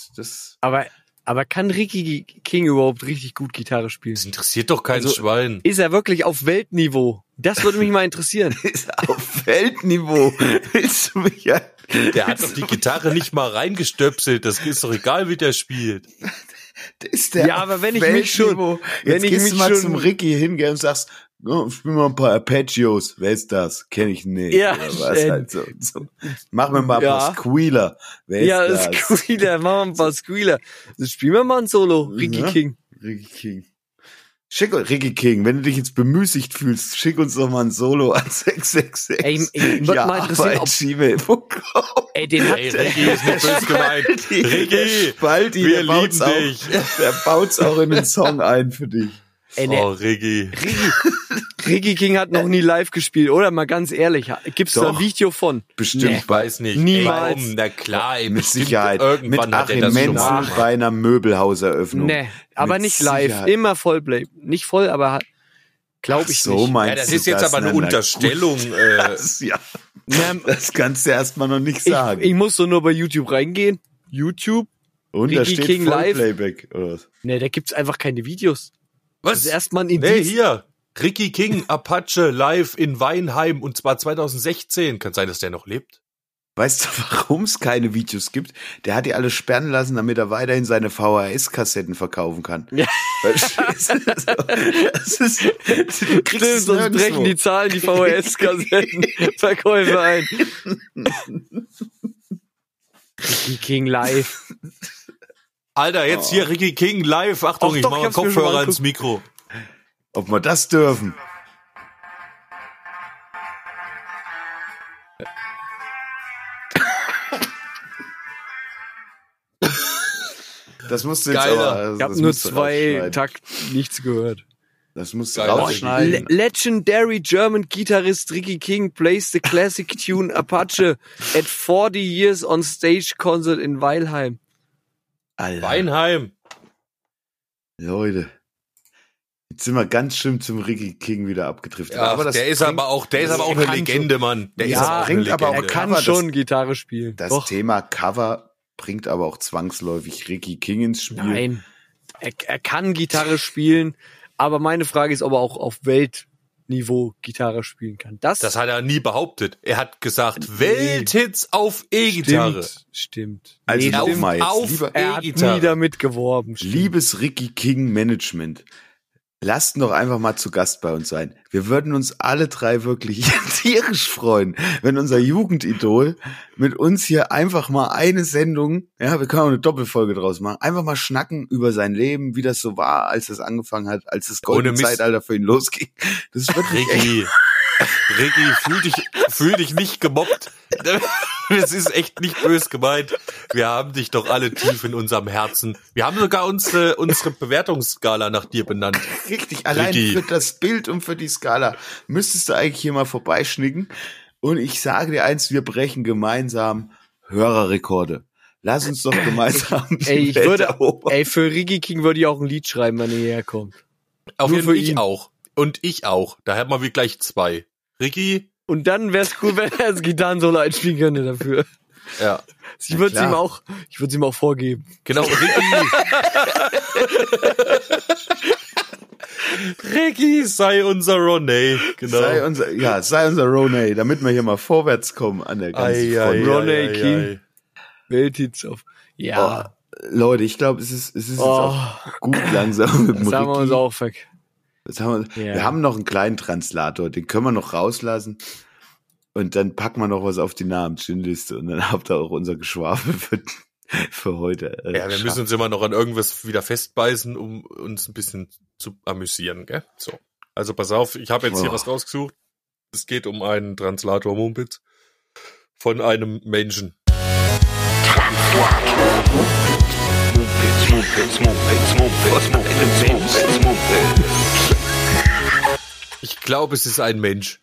Aber kann Ricky King überhaupt richtig gut Gitarre spielen?
Das interessiert doch kein Schwein.
Ist er wirklich auf Weltniveau? Das würde mich mal interessieren.
Ist er auf Weltniveau? Willst du mich ja...
Der hat doch die Gitarre nicht mal reingestöpselt. Das ist doch egal, wie der spielt.
Ist der
aber wenn ich mich schon...
Jetzt gehst du mal zum Ricky hingehen und sagst, spiel mal ein paar Arpeggios. Wer ist das? Kenn ich nicht.
Ja,
was halt so. Mach mir mal ein paar Squealer. Wer ist das?
Squealer, mach mal ein paar Squealer. Das spielen wir mal ein Solo. Ricky King.
Ricky King. Schick Ricky King, wenn du dich jetzt bemüßigt fühlst, schick uns doch mal ein Solo an 666.
Ey, ich würde mal interessieren,
Ricky ist nicht böse gemeint. Ricky,
Spalti,
wir lieben dich.
Der baut's auch in den Song ein für dich.
Ricky.
Ricky King hat noch nie live gespielt, oder? Mal ganz ehrlich, gibt's da ein Video von?
Bestimmt.
Ich weiß nicht.
Niemals.
Na klar,
mit Sicherheit.
Irgendwann
mit
hat er das schon mal.
bei einer Möbelhauseröffnung.
Nee, aber
mit
nicht live.
Sicherheit.
Immer Vollplay. Nicht voll, aber Glaube ich
so
nicht.
meinst
Ja, das
du
ist jetzt aber eine
Na, gut.
Unterstellung.
Das kannst du erstmal noch nicht sagen.
Ich muss doch nur bei YouTube reingehen. YouTube.
Und da
Ricky
steht
King live.
Vollplayback oder was?
Ne, da gibt's einfach keine Videos. Das
Was?
ist erstmal ein
Nee,
Indiz.
hier. Ricky King, Apache, live in Weinheim und zwar 2016. Kann sein, dass der noch lebt.
Weißt du, warum es keine Videos gibt? Der hat die alle sperren lassen, damit er weiterhin seine VHS-Kassetten verkaufen kann.
Ja.
Verstehst du? Das ist, du kriegst
Stimmt,
es
sonst
nirgendwo.
brechen die Zahlen die VHS-Kassettenverkäufe ein. Ricky King live.
Alter, jetzt hier Ricky King live. Achtung,
Ach
ich
doch,
mache
ich hab's mir schon
Kopfhörer
mal
ins Mikro.
Ob wir das dürfen? Das musst du jetzt
Geiler.
aber...
Ich habe
das
nur
musst du
2
rausschneiden.
Takt nichts gehört.
Das musst du
Geiler.
rausschneiden.
Legendary German guitarist Ricky King plays the classic tune Apache at 40 years on stage concert in Weilheim.
Alter,
Weinheim.
Leute. Jetzt sind wir ganz schön zum Ricky King wieder abgedriftet.
Ja,
das
der ist
bringt-
aber auch eine
kann
Legende, Mann. Der
Ja,
ist aber auch eine
bringt aber auch
Legende.
Er kann
Cover,
schon Gitarre spielen.
Das
Doch.
Thema Cover bringt aber auch zwangsläufig Ricky King ins Spiel.
Nein. Er kann Gitarre spielen, aber meine Frage ist, ob er auch auf Weltniveau Gitarre spielen kann. Das
Das hat er nie behauptet. Er hat gesagt, Welthits auf E-Gitarre.
Stimmt.
Also
Nee,
nochmal jetzt,
auf
lieber,
Er hat nie
E-Gitarre.
damit geworben. Stimmt.
liebes Ricky King Management, lasst ihn doch einfach mal zu Gast bei uns sein. Wir würden uns alle drei wirklich tierisch freuen, wenn unser Jugendidol mit uns hier einfach mal eine Sendung, ja, wir können auch eine Doppelfolge draus machen, einfach mal schnacken über sein Leben, wie das so war, als es angefangen hat, als das goldene
Ohne Mist.
Zeitalter für ihn losging. Das ist wirklich echt.
Ricky, fühl dich nicht gemobbt. Es ist echt nicht böse gemeint. Wir haben dich doch alle tief in unserem Herzen. Wir haben sogar unsere Bewertungsskala nach dir benannt.
Richtig, allein
Ricky.
für das Bild und für die Skala müsstest du eigentlich hier mal vorbeischnicken. Und ich sage dir eins, wir brechen gemeinsam Hörerrekorde. Lass uns doch gemeinsam die
Ey,
Welt erobern.
für Ricky King würde ich auch ein Lied schreiben, wenn er hierher kommt.
Auf
Nur
jeden Fall
für
ich
ihn.
auch. Und ich auch. Da haben wir gleich 2. Ricky,
Und dann wär's cool, wenn er das Gitarrensolo einspielen könnte dafür.
ja.
Ich würde
klar.
es ihm auch vorgeben.
Genau, Ricky. Ricky, sei unser Ronay. Genau.
Sei unser Ronay, damit wir hier mal vorwärts kommen an der ganzen Front.
Ronay King. Welthits auf. Ja,
Leute, ich glaube, es ist jetzt
Oh.
auch gut langsam mit dem
das haben wir uns
Ricky.
auch Ja.
Wir haben noch einen kleinen Translator, den können wir noch rauslassen. Und dann packen wir noch was auf die Namensliste und dann habt ihr auch unser Geschwafel für heute.
Ja, wir müssen uns immer noch an irgendwas wieder festbeißen, um uns ein bisschen zu amüsieren, gell? So. Also pass auf, ich habe jetzt hier
Oh.
was rausgesucht. Es geht um einen Translator Mumpitz von einem Menschen. Ich glaube, es ist ein Mensch.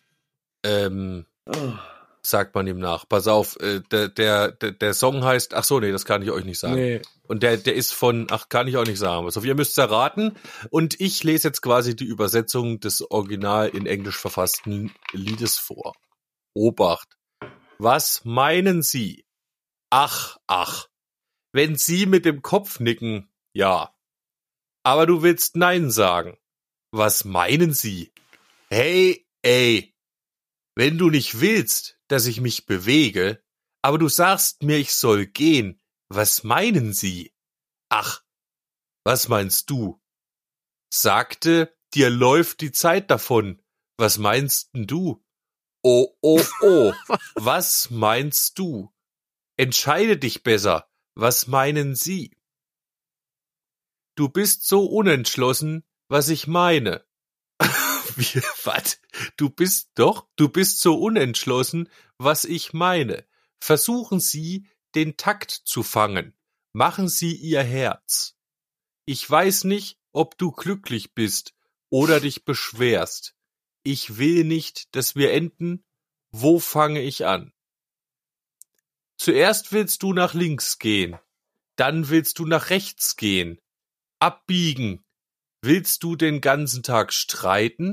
Sagt man ihm nach. Pass auf, der Song heißt, ach so, nee, das kann ich euch nicht sagen.
Nee.
Und der ist von, ach, kann ich auch nicht sagen. Also ihr müsst es erraten. Und ich lese jetzt quasi die Übersetzung des original in Englisch verfassten Liedes vor. Obacht. Was meinen Sie? Ach, ach. Wenn Sie mit dem Kopf nicken, ja. Aber du willst Nein sagen. Was meinen Sie? Hey, ey. Wenn du nicht willst, dass ich mich bewege, aber du sagst mir, ich soll gehen, was meinen Sie? Ach, was meinst du? Sagte, dir läuft die Zeit davon. Was meinst denn du? Oh, oh, oh. Was meinst du? Entscheide dich besser. Was meinen Sie? Du bist so unentschlossen, was ich meine. Wie, was? Du bist so unentschlossen, was ich meine. Versuchen Sie, den Takt zu fangen. Machen Sie Ihr Herz. Ich weiß nicht, ob du glücklich bist oder dich beschwerst. Ich will nicht, dass wir enden. Wo fange ich an? Zuerst willst du nach links gehen, dann willst du nach rechts gehen. Abbiegen. Willst du den ganzen Tag streiten?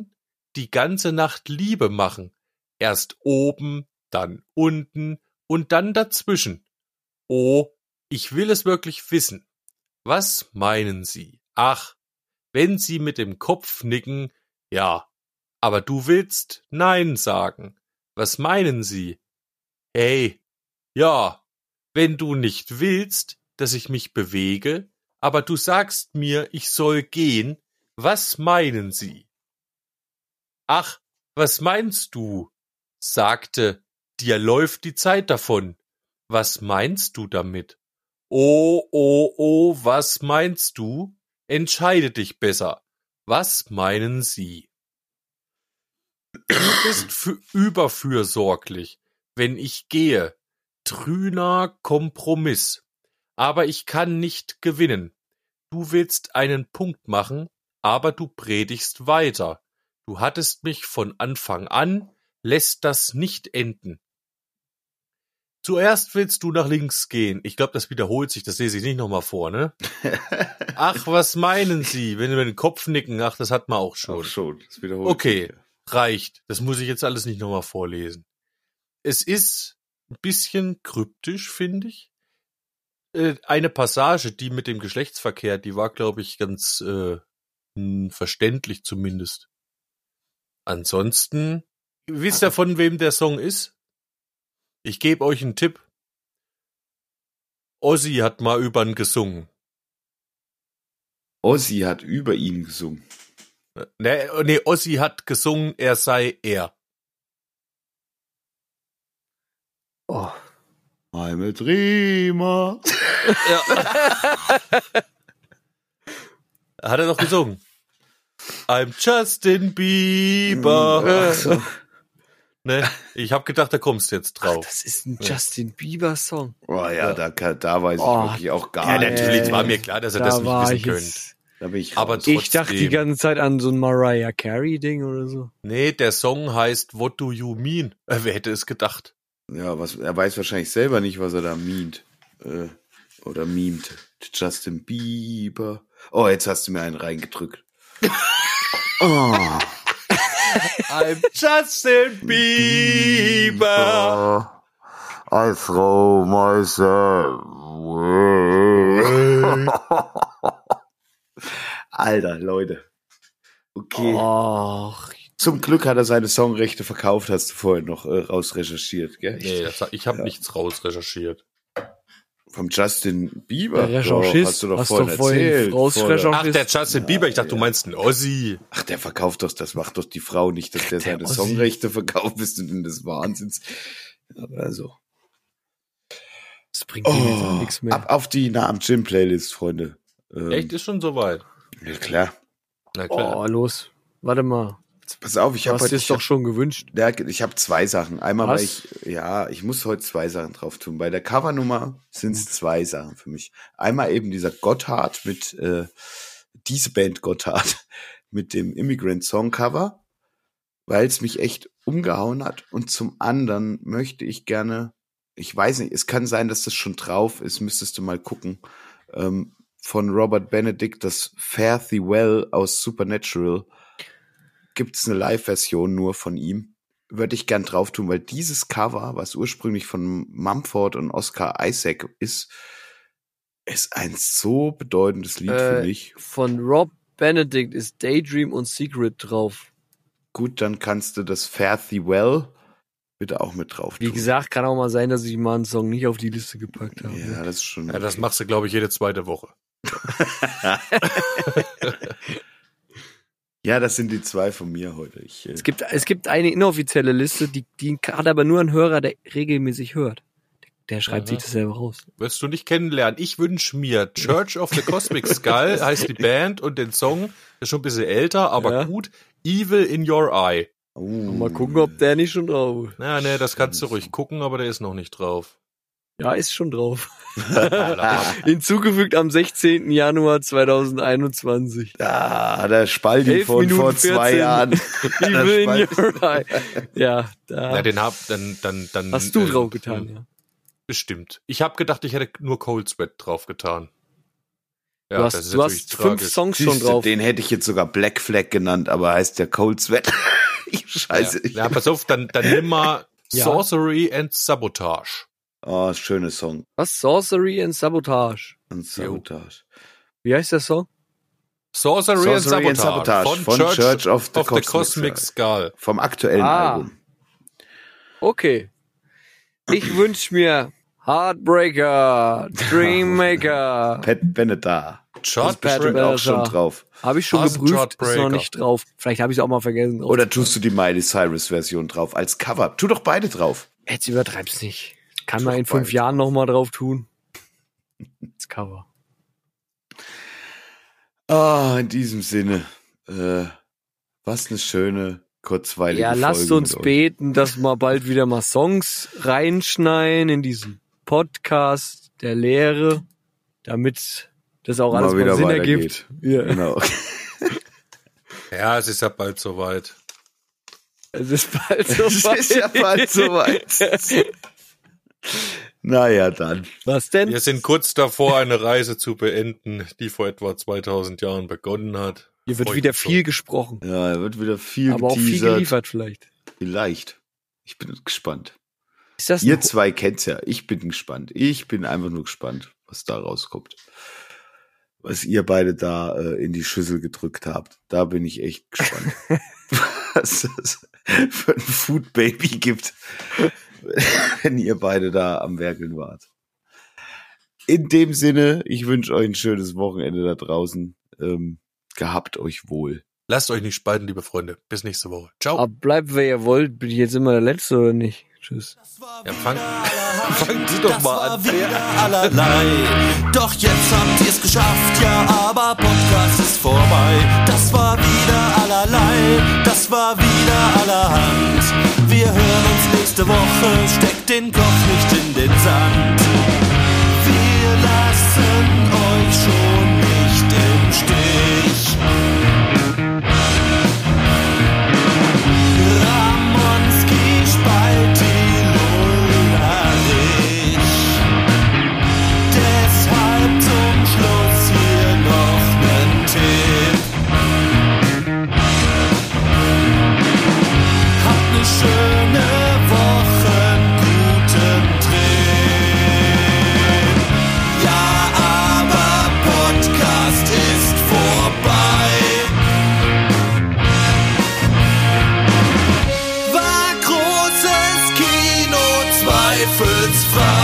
die ganze Nacht Liebe machen. Erst oben, dann unten und dann dazwischen. Oh, ich will es wirklich wissen. Was meinen Sie? Ach, wenn Sie mit dem Kopf nicken, ja, aber du willst Nein sagen. Was meinen Sie? Hey, ja, wenn du nicht willst, dass ich mich bewege, aber du sagst mir, ich soll gehen, was meinen Sie? Ach, was meinst du? Sagte, dir läuft die Zeit davon. Was meinst du damit? Oh, was meinst du? Entscheide dich besser. Was meinen Sie? Du bist überfürsorglich, wenn ich gehe. Trüner Kompromiss. Aber ich kann nicht gewinnen. Du willst einen Punkt machen, aber du predigst weiter. Du hattest mich von Anfang an, lässt das nicht enden. Zuerst willst du nach links gehen. Ich glaube, das wiederholt sich, das lese ich nicht nochmal vor, ne? Ach, was meinen Sie, wenn Sie mit dem Kopf nicken? Ach, das hat man auch schon.
Das wiederholt
Okay,
sich, ja.
reicht. Das muss ich jetzt alles nicht nochmal vorlesen. Es ist ein bisschen kryptisch, finde ich. Eine Passage, die mit dem Geschlechtsverkehr, die war, glaube ich, ganz verständlich zumindest. Ansonsten, wisst ihr, von wem der Song ist? Ich gebe euch einen Tipp. Ozzy hat mal über ihn gesungen.
Ozzy hat über ihn gesungen.
Nee, Ozzy hat gesungen, er sei er.
Oh.
I'm a dreamer.
Hat er doch gesungen. I'm Justin Bieber.
Ach so.
Ne, ich habe gedacht, da kommst du jetzt drauf.
Das ist ein Justin Bieber-Song.
Oh ja, da weiß ich
Oh,
wirklich auch
Ja,
gar nicht.
natürlich war mir klar, dass er das nicht wissen könnte.
Da bin ich
Aber
raus.
trotzdem.
Ich dachte die ganze Zeit an so ein Mariah Carey-Ding oder so.
Nee, der Song heißt What Do You Mean? Wer hätte es gedacht?
Ja, er weiß wahrscheinlich selber nicht, was er da meint. Oder memt. Justin Bieber. Oh, jetzt hast du mir einen reingedrückt. Oh.
I'm Justin Bieber.
I throw myself away. Alter, Leute. Okay.
Och,
Zum Glück hat er seine Songrechte verkauft, hast du vorhin noch rausrecherchiert, gell?
Nee, ich habe nichts rausrecherchiert.
Vom Justin Bieber?
der Recherchist,
hast du doch
hast
vorhin
du vorhin
erzählt.
rausrecherchiert?
Ach, der Justin Bieber, ich dachte, du meinst einen Ozzy.
Ach, der verkauft doch, das macht doch die Frau nicht, dass der seine
Ossi.
Songrechte verkauft, bist du denn des Wahnsinns. Also.
Das bringt dir jetzt auch nichts mehr.
Ab auf die Nah am Gym Playlist, Freunde.
Echt, ist schon soweit.
Ja, klar.
Na klar.
Oh, los. Warte mal.
Pass auf, ich
Du
habe
hast es doch schon gewünscht.
ich habe zwei Sachen. Einmal,
Was?
ich muss heute zwei Sachen drauf tun. Bei der Covernummer sind es zwei Sachen für mich. Einmal eben dieser Gotthard mit, diese Band Gotthard mit dem Immigrant Song Cover, weil es mich echt umgehauen hat. Und zum anderen möchte ich gerne, ich weiß nicht, es kann sein, dass das schon drauf ist, müsstest du mal gucken, von Robert Benedict, das Fare Thee Well aus Supernatural, gibt's eine Live-Version nur von ihm. Würde ich gern drauf tun, weil dieses Cover, was ursprünglich von Mumford und Oscar Isaac ist ein so bedeutendes Lied für mich.
Von Rob Benedict ist Daydream und Secret drauf.
Gut, dann kannst du das Fare Thee Well bitte auch mit drauf tun.
Wie gesagt, kann auch mal sein, dass ich mal einen Song nicht auf die Liste gepackt habe.
Ja, das ist schon.
Ja, das machst du, glaube ich, jede zweite Woche.
Ja, das sind die zwei von mir heute.
Es gibt eine inoffizielle Liste, die hat aber nur ein Hörer, der regelmäßig hört. Der schreibt sich das selber raus.
Wirst du nicht kennenlernen. Ich wünsche mir Church of the Cosmic Skull, heißt die Band, und den Song, ist schon ein bisschen älter, aber
Ja.
gut, Evil in Your Eye.
Mal gucken, ob der nicht schon drauf ist.
Ja, nee, das kannst du ruhig gucken, aber der ist noch nicht drauf.
Ja, ist schon drauf. Hinzugefügt am 16. Januar 2021.
Ah, der Spaldi
11
von vor
Minuten
2
14.
Jahren.
Evil in your eye. Ja, da
Ja, dann
hast du drauf getan, ja.
Bestimmt. Ich habe gedacht, ich hätte nur Cold Sweat drauf getan. Ja,
Du
das
hast,
ist
du
natürlich
hast 5
tragisch.
Songs schon
Siehste,
drauf.
den hätte ich jetzt sogar Black Flag genannt, aber heißt der Cold Sweat. Scheiße.
Ja, pass auf, dann nimm mal
Ja.
Sorcery and Sabotage.
Oh, schöner Song.
Was? Sorcery and Sabotage.
Und Sabotage.
Wie heißt der Song?
Sorcery and
Sorcery and
Sabotage,
Sabotage von Church of the
Cosmic Skull.
Vom aktuellen
Ah.
Album.
Okay. Ich wünsch mir Heartbreaker, Dreammaker.
Pat Benatar.
Chart
Pat
Bestimmt auch schon drauf.
Habe ich schon
Hasen
geprüft, ist
Chartbreaker.
noch nicht drauf. Vielleicht habe ich es auch mal vergessen.
Oder tust du die Miley Cyrus Version drauf als Cover? Tu doch beide drauf.
Jetzt übertreib's nicht. Kann
Tu
man
doch
in 5
beide.
Jahren noch mal drauf tun. Das Cover.
Ah, in diesem Sinne. Was eine schöne, kurzweilige
Ja,
Folge.
lasst uns
mit euch.
beten, dass wir bald wieder mal Songs reinschneiden in diesen Podcast der Lehre, damit das auch
Mal
alles
wieder
mal Sinn
weitergeht.
ergibt. Ja.
Genau.
Ja, es ist ja bald soweit.
Es ist bald so
Es ist ja bald soweit. Naja, dann.
Was denn?
Wir sind kurz davor, eine Reise zu beenden, die vor etwa 2000 Jahren begonnen hat.
Hier wird
Freut
wieder
mich schon.
viel gesprochen,
Ja, wird wieder viel
aber auch viel
geteasert.
geliefert vielleicht.
Vielleicht. Ich bin gespannt.
Ist das
Ihr
ein,
zwei kennt's ja. Ich bin gespannt. Ich bin einfach nur gespannt, was da rauskommt. Was ihr beide da in die Schüssel gedrückt habt. Da bin ich echt gespannt. Was das für ein Food Baby gibt, wenn ihr beide da am Werkeln wart. In dem Sinne, ich wünsche euch ein schönes Wochenende da draußen. Gehabt euch wohl.
Lasst euch nicht spalten, liebe Freunde. Bis nächste Woche. Ciao.
aber bleibt, wer ihr wollt, bin ich jetzt immer der Letzte oder nicht? Tschüss.
Ja, fangen Sie doch mal an.
Wieder allerlei. Doch jetzt habt ihr's geschafft, ja, aber Podcast ist vorbei. Das war wieder allerlei, das war wieder allerhand. Wir hören uns nächste Woche, steckt den Kopf nicht in den Sand. Wir lassen euch schon nicht im Stich. Ramonski Spalti Lullerich. Deshalb zum Schluss hier noch nen Tipp. Habt ne schöne Woche, guten Trip. Ja, aber Podcast ist vorbei. War großes Kino, zweifelsfrei.